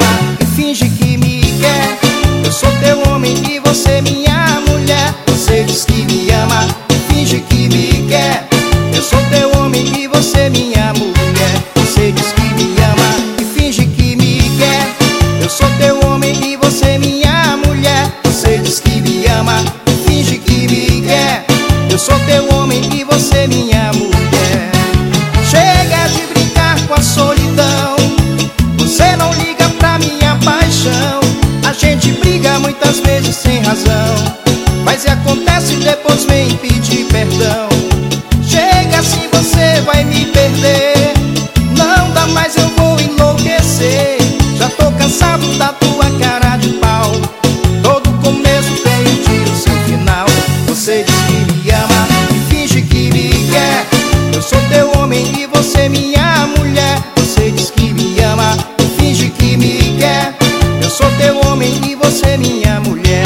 ama e finge que me quer. Eu sou teu homem e você minha mulher. Você diz que me ama e finge que me quer. Eu sou teu homem e você minha mulher. Você diz que me ama e finge que me quer. Eu sou teu homem e você minha mulher. Você diz que me ama e finge que me quer. Eu sou teu homem e você minha mulher. Chega de brincar com a solidão. Você não liga pra minha paixão. A gente briga muitas vezes sem razão, mas e acontece depois vem pedir perdão. Chega assim você vai me perder. Não dá mais, eu vou enlouquecer. Já tô cansado da tua cara de pau. Todo começo tem um tiro seu final. Você diz que me ama e finge que me quer. Eu sou teu homem e você minha mulher. Você diz que me ama e finge que me quer. Eu sou teu homem e você minha mulher.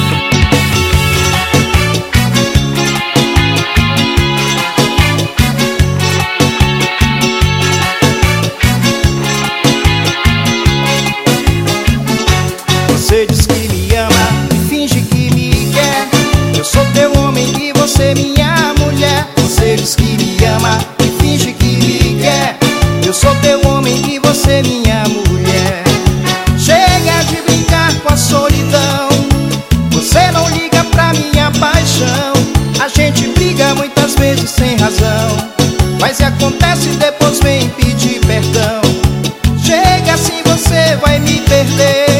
Você diz que me ama e finge que me quer. Eu sou teu homem e você minha mulher. Você diz que me ama e finge que me quer. Eu sou teu homem e você minha mulher. Chega de brincar com a solidão. Você não liga pra minha paixão. A gente briga muitas vezes sem razão, mas e acontece depois vem pedir perdão. Chega assim você vai me perder.